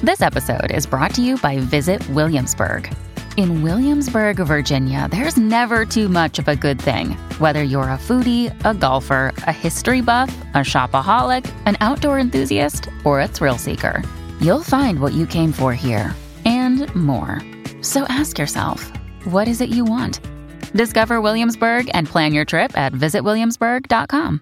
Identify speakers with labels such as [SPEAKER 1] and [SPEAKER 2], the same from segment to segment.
[SPEAKER 1] This episode is brought to you by Visit Williamsburg. In Williamsburg, Virginia, there's never too much of a good thing. Whether you're a foodie, a golfer, a history buff, a shopaholic, an outdoor enthusiast, or a thrill seeker, you'll find what you came for here and more. So ask yourself, what is it you want? Discover Williamsburg and plan your trip at visitwilliamsburg.com.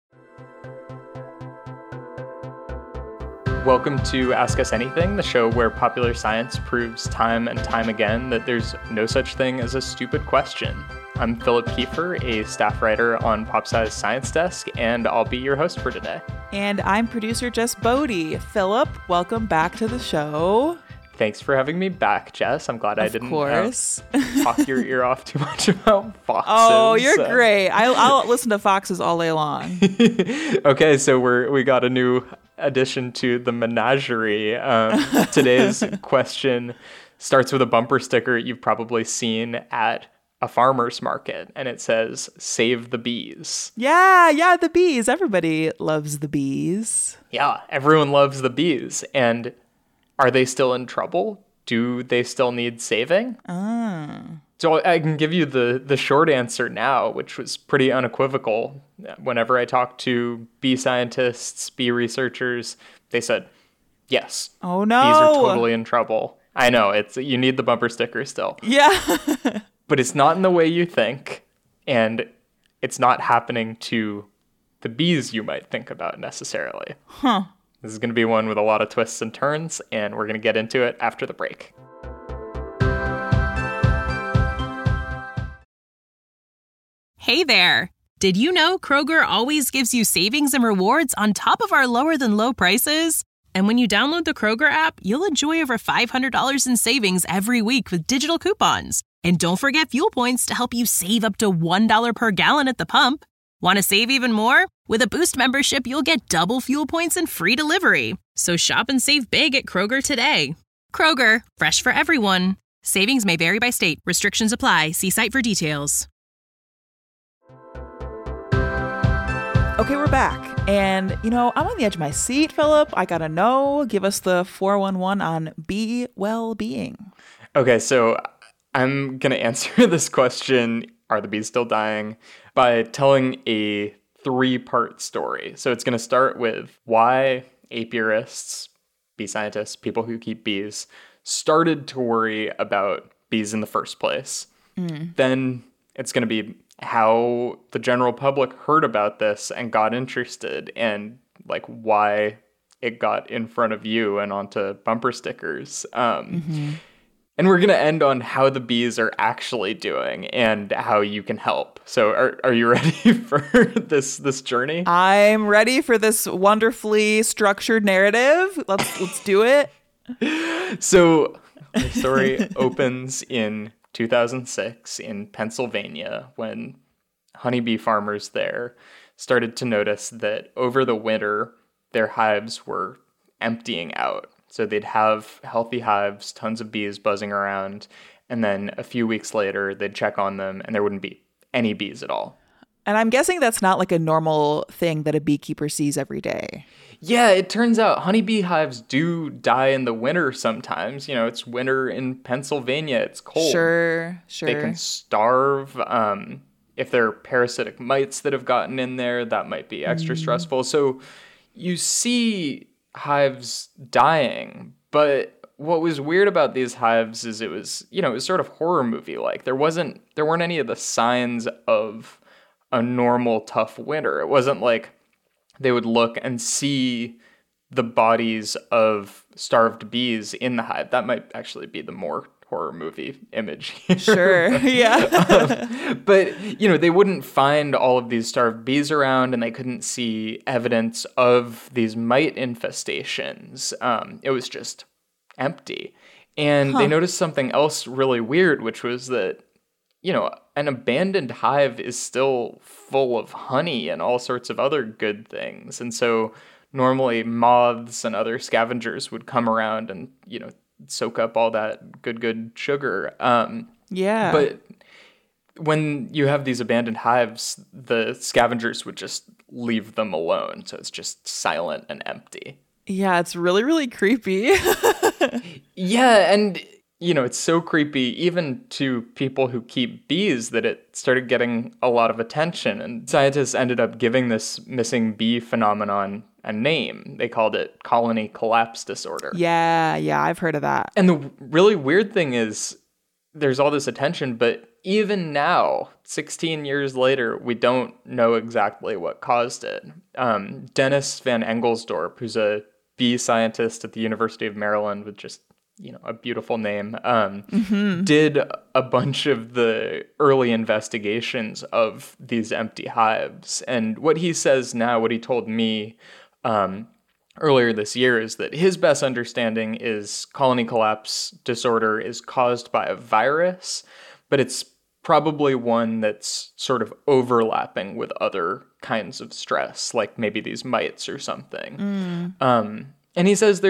[SPEAKER 2] Welcome to Ask Us Anything, the show where popular science proves time and time again that there's no such thing as a stupid question. I'm Philip Kiefer, a staff writer on PopSci's Science Desk, and I'll be your host for today.
[SPEAKER 3] And I'm producer Jess Bodie. Philip, welcome back to the show.
[SPEAKER 2] Thanks for having me back, Jess. I'm glad I didn't talk your ear off too much about foxes.
[SPEAKER 3] Oh, you're great. I'll listen to foxes all day long.
[SPEAKER 2] Okay, so we got a new addition to the menagerie. Today's question starts with a bumper sticker you've probably seen at a farmer's market, and it says, "Save the bees."
[SPEAKER 3] Yeah, the bees. Everybody loves the bees.
[SPEAKER 2] Yeah, everyone loves the bees. And are they still in trouble? Do they still need saving? So I can give you the short answer now, which was pretty unequivocal. Whenever I talked to bee scientists, bee researchers, they said, yes.
[SPEAKER 3] Oh, no.
[SPEAKER 2] Bees are totally in trouble. I know, you need the bumper sticker still.
[SPEAKER 3] Yeah.
[SPEAKER 2] But it's not in the way you think, and it's not happening to the bees you might think about necessarily.
[SPEAKER 3] Huh.
[SPEAKER 2] This is going to be one with a lot of twists and turns, and we're going to get into it after the break.
[SPEAKER 4] Hey there! Did you know Kroger always gives you savings and rewards on top of our lower-than-low prices? And when you download the Kroger app, you'll enjoy over $500 in savings every week with digital coupons. And don't forget fuel points to help you save up to $1 per gallon at the pump. Want to save even more? With a Boost membership, you'll get double fuel points and free delivery. So shop and save big at Kroger today. Kroger, fresh for everyone. Savings may vary by state. Restrictions apply. See site for details.
[SPEAKER 3] Okay, we're back. And, I'm on the edge of my seat, Philip. I gotta know. Give us the 411 on bee well-being.
[SPEAKER 2] Okay, so I'm going to answer this question, are the bees still dying, by telling a 3-part story. So it's going to start with why apiarists, bee scientists, people who keep bees, started to worry about bees in the first place. Then it's going to be how the general public heard about this and got interested, and like why it got in front of you and onto bumper stickers. And we're going to end on how the bees are actually doing and how you can help. So are you ready for this journey?
[SPEAKER 3] I'm ready for this wonderfully structured narrative. Let's do it.
[SPEAKER 2] So the story opens in 2006 in Pennsylvania, when honeybee farmers there started to notice that over the winter, their hives were emptying out. So they'd have healthy hives, tons of bees buzzing around, and then a few weeks later, they'd check on them, and there wouldn't be any bees at all.
[SPEAKER 3] And I'm guessing that's not like a normal thing that a beekeeper sees every day.
[SPEAKER 2] Yeah, it turns out honeybee hives do die in the winter sometimes. It's winter in Pennsylvania. It's cold.
[SPEAKER 3] Sure.
[SPEAKER 2] They can starve. If there are parasitic mites that have gotten in there, that might be extra stressful. So you see hives dying, but what was weird about these hives is it was sort of horror movie-like. There weren't any of the signs of a normal tough winter. It wasn't like they would look and see the bodies of starved bees in the hive. That might actually be the more horror movie image here.
[SPEAKER 3] Sure, yeah.
[SPEAKER 2] But, they wouldn't find all of these starved bees around, and they couldn't see evidence of these mite infestations. It was just empty. And they noticed something else really weird, which was that, an abandoned hive is still full of honey and all sorts of other good things. And so normally moths and other scavengers would come around and, soak up all that good sugar.
[SPEAKER 3] Yeah.
[SPEAKER 2] But when you have these abandoned hives, the scavengers would just leave them alone. So it's just silent and empty.
[SPEAKER 3] Yeah, it's really, really creepy.
[SPEAKER 2] Yeah, and it's so creepy even to people who keep bees that it started getting a lot of attention. And scientists ended up giving this missing bee phenomenon a name. They called it colony collapse disorder.
[SPEAKER 3] Yeah, I've heard of that.
[SPEAKER 2] And the really weird thing is there's all this attention, but even now, 16 years later, we don't know exactly what caused it. Dennis Van Engelsdorp, who's a bee scientist at the University of Maryland with just a beautiful name, did a bunch of the early investigations of these empty hives. And what he says now, what he told me earlier this year, is that his best understanding is colony collapse disorder is caused by a virus, but it's probably one that's sort of overlapping with other kinds of stress, like maybe these mites or something. And he says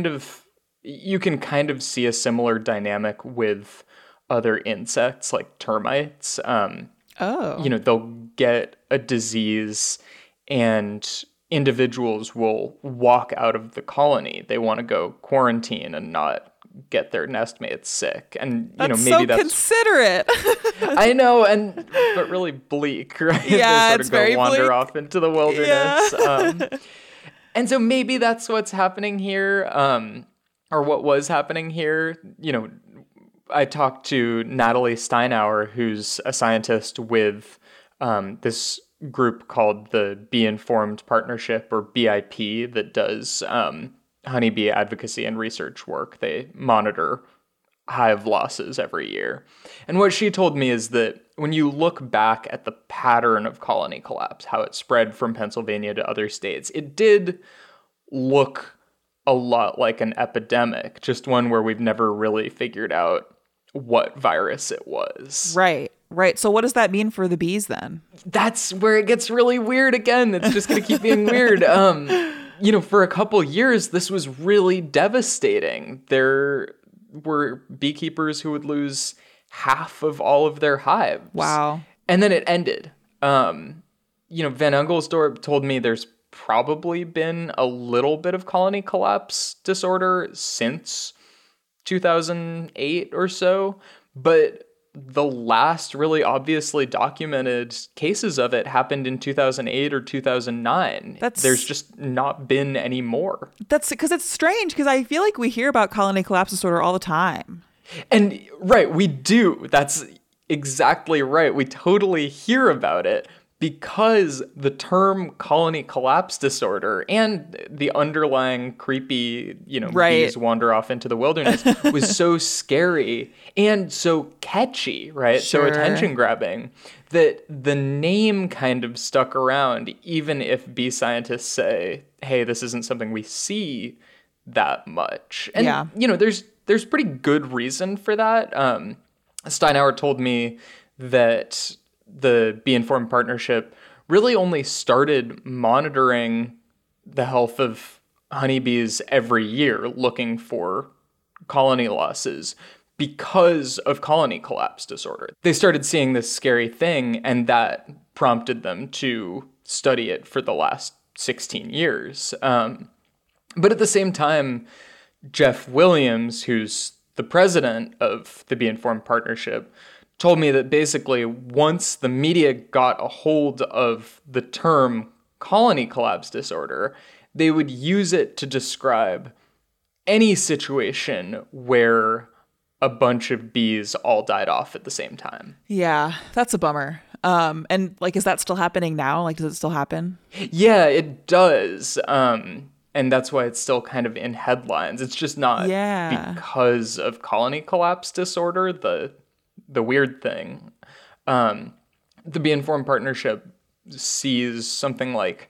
[SPEAKER 2] you can kind of see a similar dynamic with other insects like termites. They'll get a disease and individuals will walk out of the colony. They want to go quarantine and not get their nestmates sick. And maybe
[SPEAKER 3] so
[SPEAKER 2] that's
[SPEAKER 3] considerate.
[SPEAKER 2] I know, but really bleak, right?
[SPEAKER 3] Yeah,
[SPEAKER 2] they sort of wander off into the wilderness.
[SPEAKER 3] Yeah.
[SPEAKER 2] And so maybe that's what's happening here. Or what was happening here. I talked to Natalie Steinauer, who's a scientist with this group called the Bee Informed Partnership, or BIP, that does honeybee advocacy and research work. They monitor hive losses every year. And what she told me is that when you look back at the pattern of colony collapse, how it spread from Pennsylvania to other states, it did look a lot like an epidemic, just one where we've never really figured out what virus it was.
[SPEAKER 3] Right. So what does that mean for the bees then?
[SPEAKER 2] That's where it gets really weird again. It's just going to keep being weird. For a couple years, this was really devastating. There were beekeepers who would lose half of all of their hives.
[SPEAKER 3] Wow.
[SPEAKER 2] And then it ended. Van Engelsdorp told me there's probably been a little bit of colony collapse disorder since 2008 or so, but the last really obviously documented cases of it happened in 2008 or 2009. There's just not been any more.
[SPEAKER 3] That's because it's strange, because I feel like we hear about colony collapse disorder all the time.
[SPEAKER 2] And right, we do. That's exactly right. We totally hear about it, because the term colony collapse disorder and the underlying creepy, bees wander off into the wilderness was so scary and so catchy, right?
[SPEAKER 3] Sure.
[SPEAKER 2] So attention grabbing, that the name kind of stuck around, even if bee scientists say, hey, this isn't something we see that much. And, there's pretty good reason for that. Steinauer told me that the Bee Informed Partnership really only started monitoring the health of honeybees every year, looking for colony losses because of colony collapse disorder. They started seeing this scary thing, and that prompted them to study it for the last 16 years. But at the same time, Jeff Williams, who's the president of the Bee Informed Partnership, told me that basically once the media got a hold of the term colony collapse disorder, they would use it to describe any situation where a bunch of bees all died off at the same time.
[SPEAKER 3] Yeah, that's a bummer. And is that still happening now? Does it still happen?
[SPEAKER 2] Yeah, it does. And that's why it's still kind of in headlines. It's just not because of colony collapse disorder, the weird thing. The Bee Informed Partnership sees something like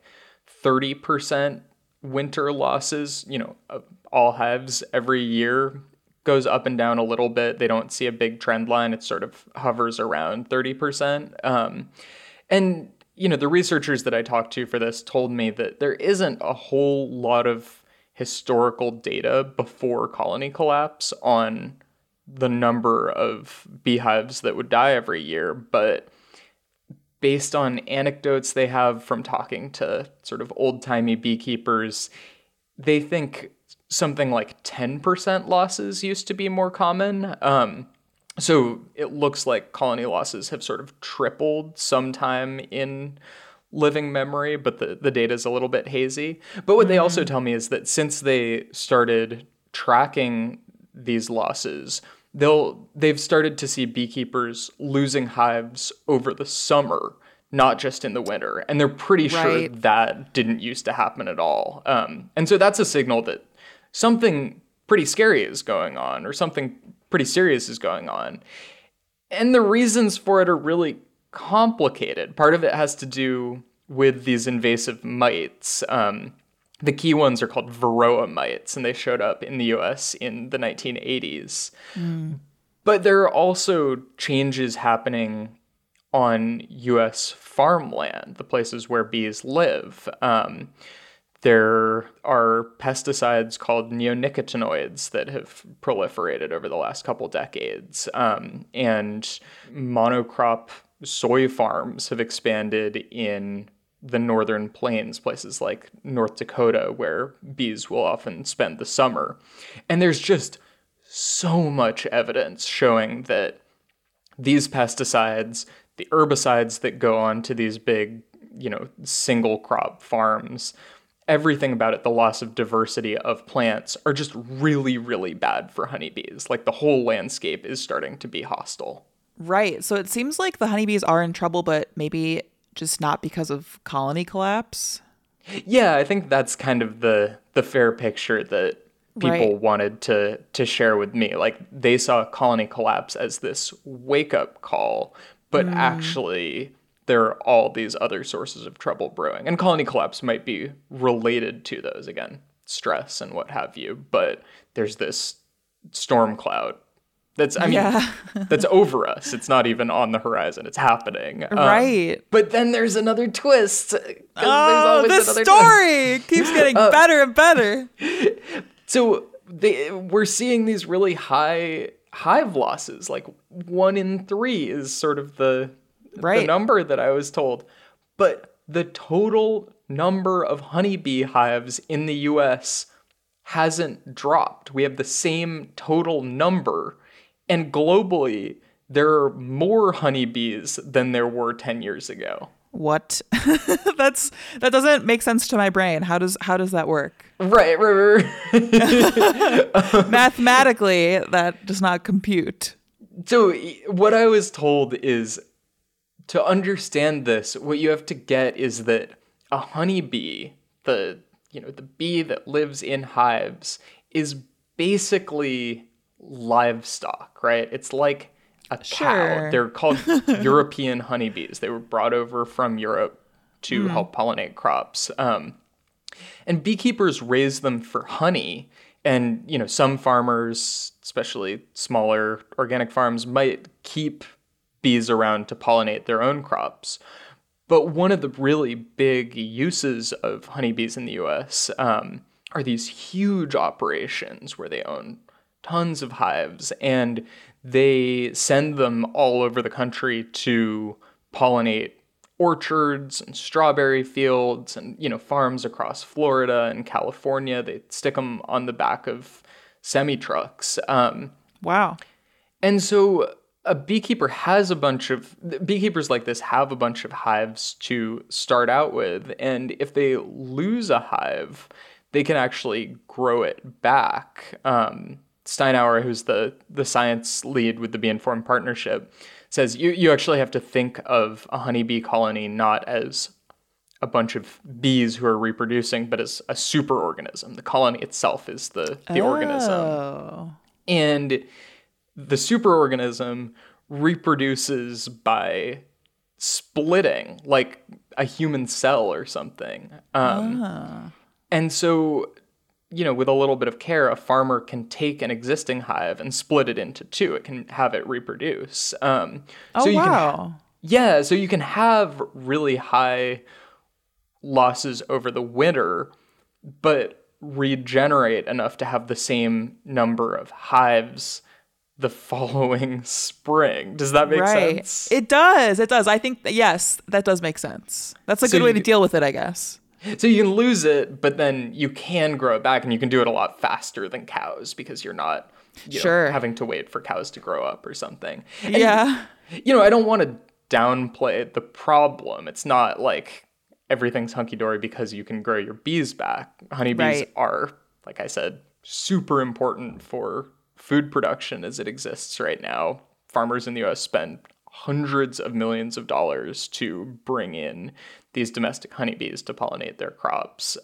[SPEAKER 2] 30% winter losses, of all hives every year. Goes up and down a little bit. They don't see a big trend line. It sort of hovers around 30%. And, the researchers that I talked to for this told me that there isn't a whole lot of historical data before colony collapse on the number of beehives that would die every year, but based on anecdotes they have from talking to sort of old-timey beekeepers, they think something like 10% losses used to be more common. So it looks like colony losses have sort of tripled sometime in living memory, but the data is a little bit hazy. But what they also tell me is that since they started tracking these losses, they've started to see beekeepers losing hives over the summer, not just in the winter. And they're pretty sure that didn't used to happen at all. And so that's a signal that something pretty scary is going on, or something pretty serious is going on. And the reasons for it are really complicated. Part of it has to do with these invasive mites. The key ones are called Varroa mites, and they showed up in the US in the 1980s. But there are also changes happening on US farmland, the places where bees live. There are pesticides called neonicotinoids that have proliferated over the last couple decades. And monocrop soy farms have expanded in the northern plains, places like North Dakota, where bees will often spend the summer. And there's just so much evidence showing that these pesticides, the herbicides that go on to these big, single crop farms, everything about it, the loss of diversity of plants, are just really, really bad for honeybees. Like, the whole landscape is starting to be hostile.
[SPEAKER 3] Right. So it seems like the honeybees are in trouble, but maybe just not because of colony collapse.
[SPEAKER 2] Yeah, I think that's kind of the fair picture that people wanted to share with me. Like, they saw colony collapse as this wake-up call, but actually there are all these other sources of trouble brewing. And colony collapse might be related to those, again, stress and what have you, but there's this storm cloud that's over us. It's not even on the horizon. It's happening.
[SPEAKER 3] Right.
[SPEAKER 2] But then there's another twist.
[SPEAKER 3] Oh, this story keeps getting better and better.
[SPEAKER 2] So we're seeing these really high hive losses. Like 1 in 3 is sort of the number that I was told. But the total number of honeybee hives in the US hasn't dropped. We have the same total number. And globally, there are more honeybees than there were 10 years ago.
[SPEAKER 3] What? That doesn't make sense to my brain. How does that work?
[SPEAKER 2] Right.
[SPEAKER 3] Mathematically, that does not compute.
[SPEAKER 2] So what I was told is, to understand this, what you have to get is that a honeybee, the bee that lives in hives, is basically livestock, right? It's like a cow. They're called European honeybees. They were brought over from Europe to help pollinate crops. And beekeepers raise them for honey. And, some farmers, especially smaller organic farms, might keep bees around to pollinate their own crops. But one of the really big uses of honeybees in the US are these huge operations where they own tons of hives, and they send them all over the country to pollinate orchards and strawberry fields and, farms across Florida and California. They stick them on the back of semi-trucks.
[SPEAKER 3] Wow.
[SPEAKER 2] And so beekeepers like this have a bunch of hives to start out with. And if they lose a hive, they can actually grow it back. Steinauer, who's the science lead with the Bee Informed Partnership, says you actually have to think of a honeybee colony not as a bunch of bees who are reproducing, but as a superorganism. The colony itself is the organism. And the superorganism reproduces by splitting, like a human cell or something. And so, with a little bit of care, a farmer can take an existing hive and split it into 2. It can have it reproduce. So you can have really high losses over the winter, but regenerate enough to have the same number of hives the following spring. Does that make sense?
[SPEAKER 3] It does. I think, yes, that does make sense. That's a good way to deal with it, I guess.
[SPEAKER 2] So you can lose it, but then you can grow it back, and you can do it a lot faster than cows because you're not having to wait for cows to grow up or something. And,
[SPEAKER 3] Yeah.
[SPEAKER 2] I don't want to downplay the problem. It's not like everything's hunky-dory because you can grow your bees back. Honeybees are, like I said, super important for food production as it exists right now. Farmers in the U.S. spend hundreds of millions of dollars to bring in these domestic honeybees to pollinate their crops.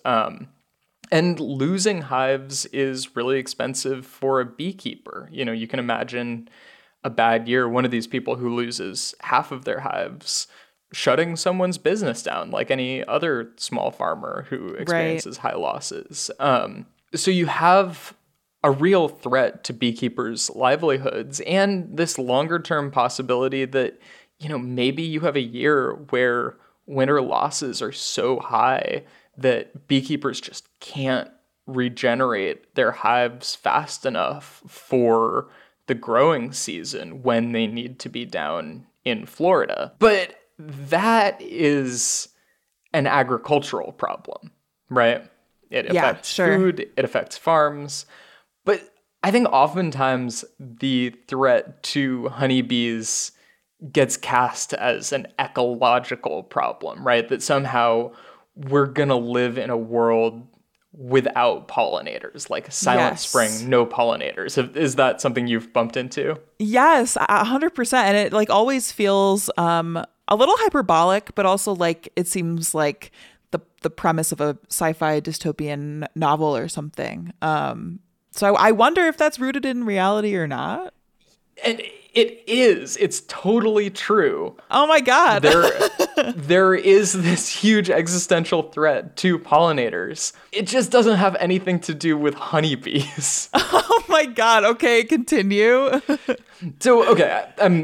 [SPEAKER 2] And losing hives is really expensive for a beekeeper. You can imagine a bad year, one of these people who loses half of their hives shutting someone's business down, like any other small farmer who experiences high losses. So you have a real threat to beekeepers' livelihoods, and this longer-term possibility that, maybe you have a year where winter losses are so high that beekeepers just can't regenerate their hives fast enough for the growing season when they need to be down in Florida. But that is an agricultural problem, right? It affects food, it affects farms. But I think oftentimes the threat to honeybees gets cast as an ecological problem, right? That somehow we're going to live in a world without pollinators, like silent spring, no pollinators. Is that something you've bumped into?
[SPEAKER 3] Yes, 100%. And it always feels a little hyperbolic, but also like it seems like the premise of a sci-fi dystopian novel or something. So I wonder if that's rooted in reality or not.
[SPEAKER 2] And it is. It's totally true.
[SPEAKER 3] Oh my God.
[SPEAKER 2] There is this huge existential threat to pollinators. It just doesn't have anything to do with honeybees.
[SPEAKER 3] Oh my God. Okay, continue.
[SPEAKER 2] So, okay,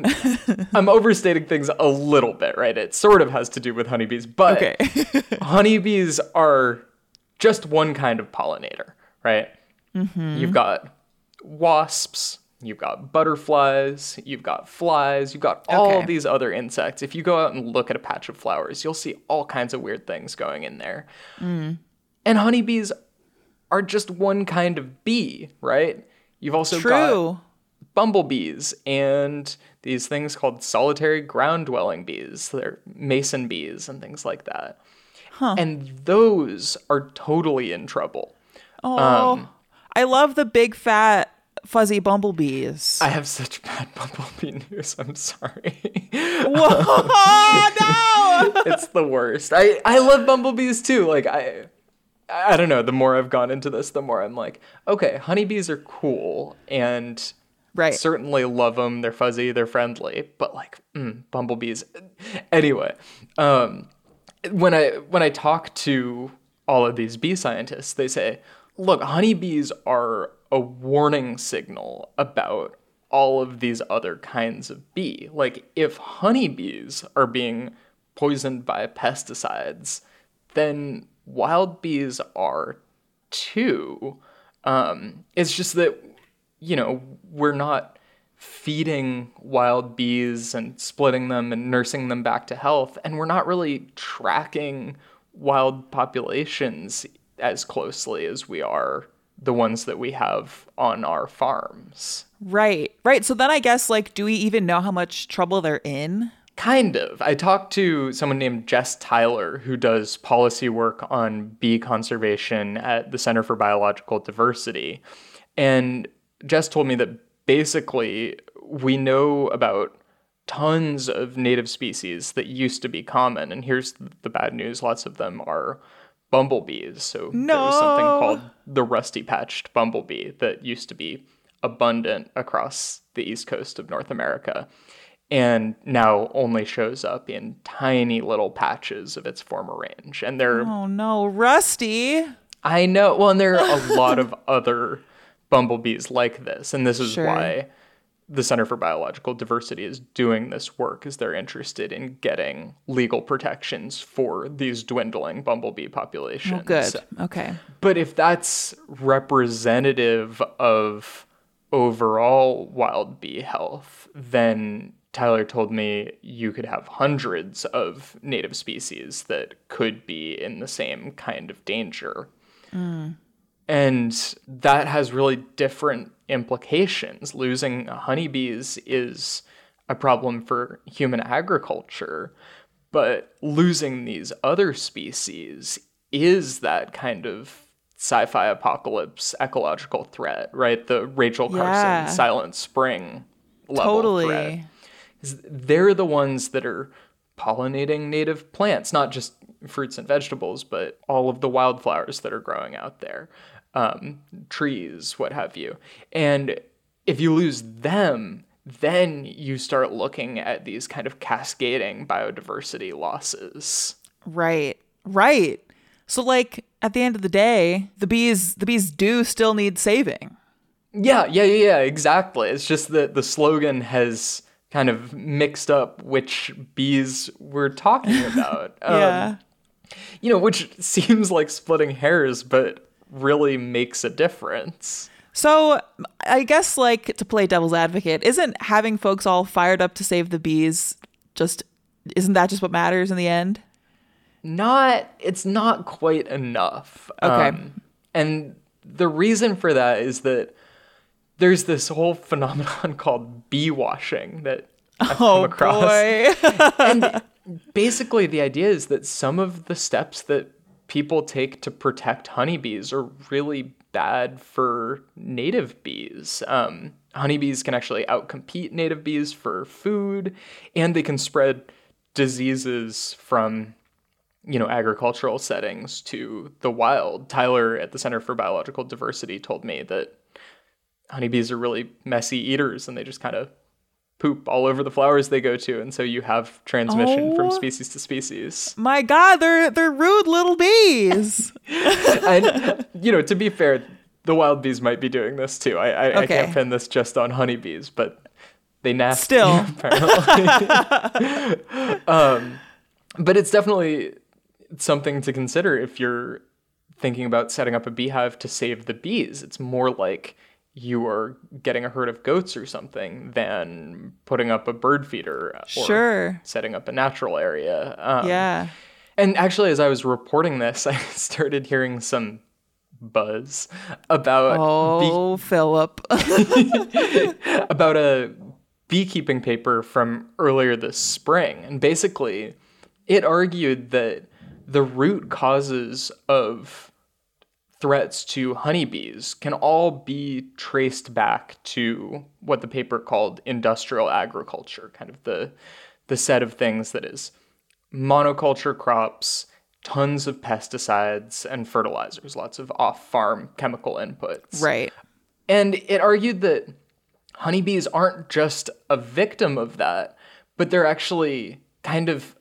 [SPEAKER 2] I'm overstating things a little bit, right? It sort of has to do with honeybees, but honeybees are just one kind of pollinator, right? Mm-hmm. You've got wasps, you've got butterflies, you've got flies, you've got all these other insects. If you go out and look at a patch of flowers, you'll see all kinds of weird things going in there. And honeybees are just one kind of bee, right? You've also got bumblebees and these things called solitary ground-dwelling bees. They're mason bees and things like that. And those are totally in trouble.
[SPEAKER 3] Oh, I love the big, fat, fuzzy bumblebees.
[SPEAKER 2] I have such bad bumblebee news. I'm sorry.
[SPEAKER 3] Whoa, no!
[SPEAKER 2] It's the worst. I love bumblebees too. Like, I don't know. The more I've gone into this, the more I'm like, okay, honeybees are cool and certainly love them. They're fuzzy, they're friendly, but like, bumblebees. Anyway, when I talk to all of these bee scientists, they say, look, honeybees are a warning signal about all of these other kinds of bee. Like, if honeybees are being poisoned by pesticides, then wild bees are too. It's just that, we're not feeding wild bees and splitting them and nursing them back to health, and we're not really tracking wild populations as closely as we are the ones that we have on our farms.
[SPEAKER 3] Right. So then I guess, do we even know how much trouble they're in?
[SPEAKER 2] Kind of. I talked to someone named Jess Tyler, who does policy work on bee conservation at the Center for Biological Diversity. And Jess told me that basically we know about tons of native species that used to be common. And here's the bad news. Lots of them are bumblebees. So there was something called the rusty-patched bumblebee that used to be abundant across the east coast of North America, and now only shows up in tiny little patches of its former range. And they're...
[SPEAKER 3] Oh no, Rusty!
[SPEAKER 2] I know. Well, and there are a lot of other bumblebees like this, and this is why the Center for Biological Diversity is doing this work, is they're interested in getting legal protections for these dwindling bumblebee populations.
[SPEAKER 3] Oh, good. Okay.
[SPEAKER 2] But if that's representative of overall wild bee health, then Tyler told me you could have hundreds of native species that could be in the same kind of danger. And that has really different implications. Losing honeybees is a problem for human agriculture, but losing these other species is that kind of sci-fi apocalypse ecological threat, right? The Rachel Carson Silent Spring level threat. They're the ones that are pollinating native plants, not just fruits and vegetables, but all of the wildflowers that are growing out there, trees, what have you. And if you lose them, then you start looking at these kind of cascading biodiversity losses.
[SPEAKER 3] Right. So like at the end of the day, the bees do still need saving.
[SPEAKER 2] Yeah, exactly. It's just that the slogan has kind of mixed up which bees we're talking about. Which seems like splitting hairs, but really makes a difference.
[SPEAKER 3] So I guess, like, to play devil's advocate, isn't having folks all fired up to save the bees isn't that just what matters in the end?
[SPEAKER 2] It's not quite enough.
[SPEAKER 3] Okay.
[SPEAKER 2] And the reason for that is that there's this whole phenomenon called bee washing that I've come across.
[SPEAKER 3] Boy.
[SPEAKER 2] And basically the idea is that some of the steps that people take to protect honeybees are really bad for native bees. Honeybees can actually outcompete native bees for food, and they can spread diseases from agricultural settings to the wild. Tyler at the Center for Biological Diversity told me that honeybees are really messy eaters, and they just kind of poop all over the flowers they go to, and so you have transmission from species to species.
[SPEAKER 3] My God, they're rude little bees.
[SPEAKER 2] And to be fair, the wild bees might be doing this too. I can't pin this just on honeybees, but they nasty
[SPEAKER 3] still
[SPEAKER 2] apparently. But it's definitely something to consider if you're thinking about setting up a beehive to save the bees. It's more like you are getting a herd of goats or something than putting up a bird feeder or setting up a natural area. And actually, as I was reporting this, I started hearing some buzz about
[SPEAKER 3] Philip
[SPEAKER 2] about a beekeeping paper from earlier this spring. And basically, it argued that the root causes of threats to honeybees can all be traced back to what the paper called industrial agriculture, kind of the set of things that is monoculture crops, tons of pesticides and fertilizers, lots of off-farm chemical inputs.
[SPEAKER 3] Right.
[SPEAKER 2] And it argued that honeybees aren't just a victim of that, but they're actually kind of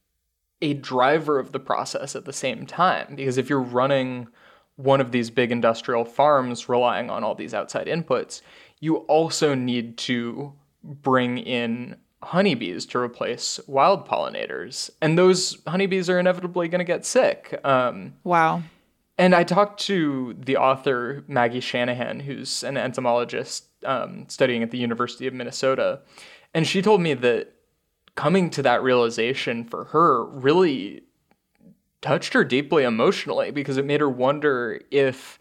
[SPEAKER 2] a driver of the process at the same time. Because if you're running one of these big industrial farms relying on all these outside inputs, you also need to bring in honeybees to replace wild pollinators. And those honeybees are inevitably going to get sick.
[SPEAKER 3] Wow.
[SPEAKER 2] And I talked to the author, Maggie Shanahan, who's an entomologist studying at the University of Minnesota. And she told me that coming to that realization for her really touched her deeply emotionally, because it made her wonder if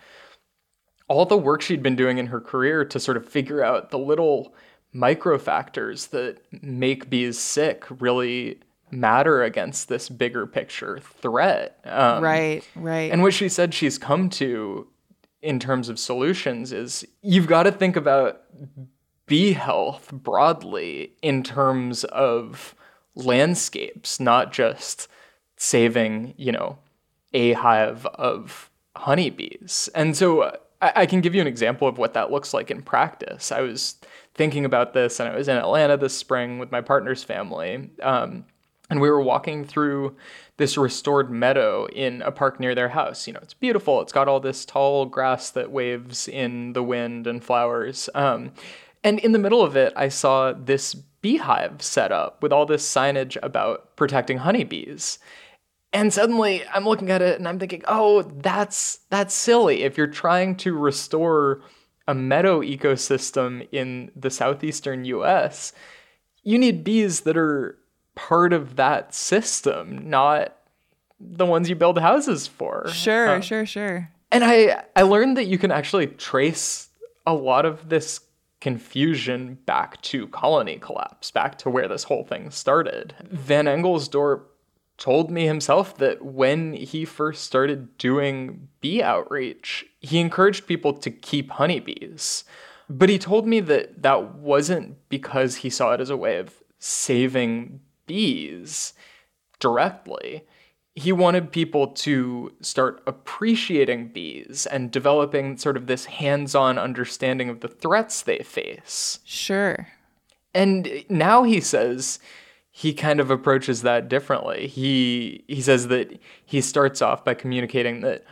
[SPEAKER 2] all the work she'd been doing in her career to sort of figure out the little micro factors that make bees sick really matter against this bigger picture threat.
[SPEAKER 3] Right.
[SPEAKER 2] And what she said she's come to in terms of solutions is you've got to think about bee health broadly in terms of landscapes, not just saving, a hive of honeybees. And so I can give you an example of what that looks like in practice. I was thinking about this, and I was in Atlanta this spring with my partner's family, and we were walking through this restored meadow in a park near their house. It's beautiful. It's got all this tall grass that waves in the wind and flowers. And in the middle of it, I saw this beehive set up with all this signage about protecting honeybees. And suddenly I'm looking at it and I'm thinking, oh, that's silly. If you're trying to restore a meadow ecosystem in the southeastern US, you need bees that are part of that system, not the ones you build houses for.
[SPEAKER 3] Sure.
[SPEAKER 2] And I learned that you can actually trace a lot of this confusion back to colony collapse, back to where this whole thing started. Van Engelsdorp told me himself that when he first started doing bee outreach, he encouraged people to keep honeybees. But he told me that that wasn't because he saw it as a way of saving bees directly. He wanted people to start appreciating bees and developing sort of this hands-on understanding of the threats they face.
[SPEAKER 3] Sure.
[SPEAKER 2] And now he says he kind of approaches that differently. He says that he starts off by communicating that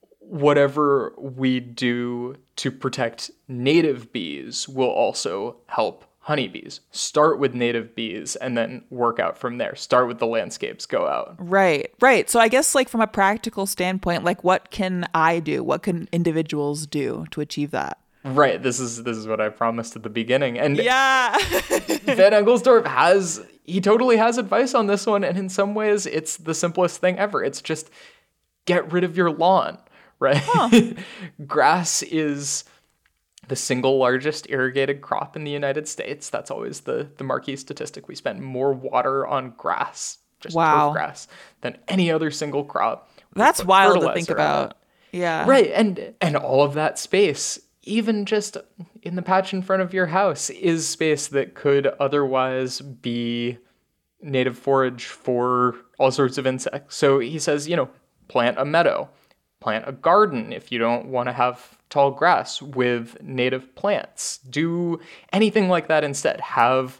[SPEAKER 2] whatever we do to protect native bees will also help honeybees. Start with native bees and then work out from there. Start with the landscapes, go out.
[SPEAKER 3] Right. So I guess like from a practical standpoint, like what can I do? What can individuals do to achieve that?
[SPEAKER 2] Right. This is what I promised at the beginning. And
[SPEAKER 3] yeah.
[SPEAKER 2] Van Engelsdorp he totally has advice on this one. And in some ways, it's the simplest thing ever. It's just get rid of your lawn, right? Huh. Grass is the single largest irrigated crop in the United States. That's always the marquee statistic. We spend more water on grass, just turf grass, than any other single crop.
[SPEAKER 3] That's wild to think about. Yeah.
[SPEAKER 2] Right. And all of that space, even just in the patch in front of your house, is space that could otherwise be native forage for all sorts of insects. So he says, plant a meadow, plant a garden if you don't want to have tall grass with native plants. Do anything like that instead. Have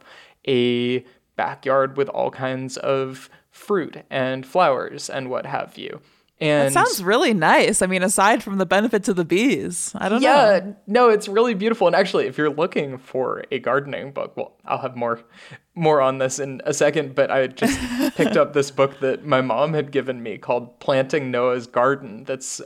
[SPEAKER 2] a backyard with all kinds of fruit and flowers and what have you. And
[SPEAKER 3] that sounds really nice. I mean, aside from the benefits of the bees, I don't know.
[SPEAKER 2] Yeah, no, it's really beautiful. And actually, if you're looking for a gardening book, well, I'll have more on this in a second, but I just picked up this book that my mom had given me called Planting Noah's Garden. That's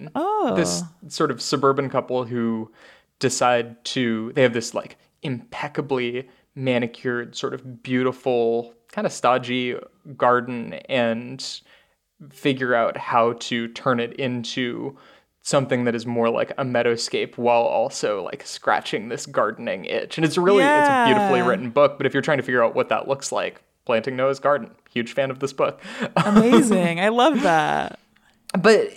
[SPEAKER 2] this sort of suburban couple who they have this like impeccably manicured, sort of beautiful, kind of stodgy garden, and figure out how to turn it into something that is more like a meadowscape while also like scratching this gardening itch. And it's a beautifully written book, but if you're trying to figure out what that looks like, Planting Noah's Garden, huge fan of this book.
[SPEAKER 3] Amazing. I love that.
[SPEAKER 2] But,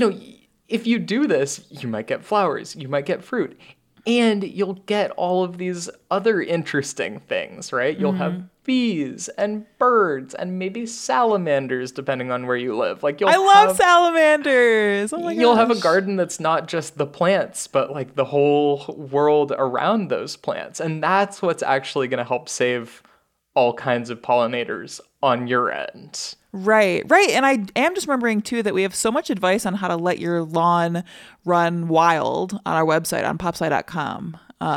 [SPEAKER 2] if you do this, you might get flowers, you might get fruit, and you'll get all of these other interesting things, right? You'll have bees and birds and maybe salamanders, depending on where you live.
[SPEAKER 3] I love salamanders. Oh my gosh.
[SPEAKER 2] You'll have a garden that's not just the plants, but like the whole world around those plants. And that's what's actually going to help save all kinds of pollinators on your end.
[SPEAKER 3] Right. And I am just remembering, too, that we have so much advice on how to let your lawn run wild on our website, on popsci.com.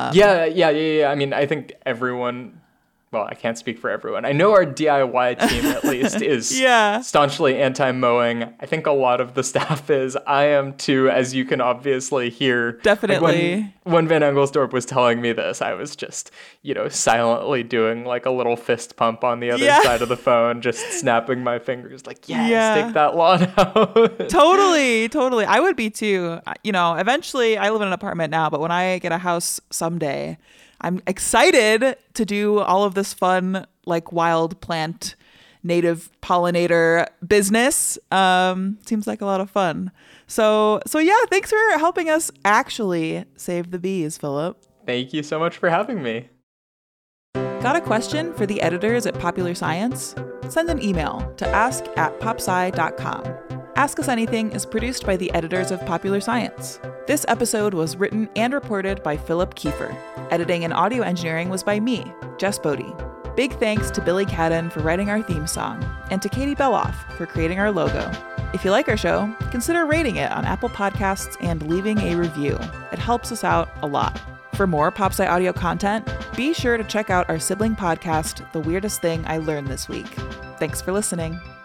[SPEAKER 2] Yeah. I mean, I think everyone... Well, I can't speak for everyone. I know our DIY team, at least, is staunchly anti-mowing. I think a lot of the staff is. I am, too, as you can obviously hear.
[SPEAKER 3] Definitely.
[SPEAKER 2] Like when Van Engelsdorp was telling me this, I was just, silently doing like a little fist pump on the other side of the phone, just snapping my fingers like, yes, take that lawn out.
[SPEAKER 3] Totally. I would be, too. Eventually, I live in an apartment now, but when I get a house someday, I'm excited to do all of this fun, like wild plant, native pollinator business. Seems like a lot of fun. So yeah, thanks for helping us actually save the bees, Philip.
[SPEAKER 2] Thank you so much for having me.
[SPEAKER 3] Got a question for the editors at Popular Science? Send an email to ask@popsci.com. Ask Us Anything is produced by the editors of Popular Science. This episode was written and reported by Philip Kiefer. Editing and audio engineering was by me, Jess Bodie. Big thanks to Billy Cadden for writing our theme song, and to Katie Beloff for creating our logo. If you like our show, consider rating it on Apple Podcasts and leaving a review. It helps us out a lot. For more PopSci audio content, be sure to check out our sibling podcast, The Weirdest Thing I Learned This Week. Thanks for listening.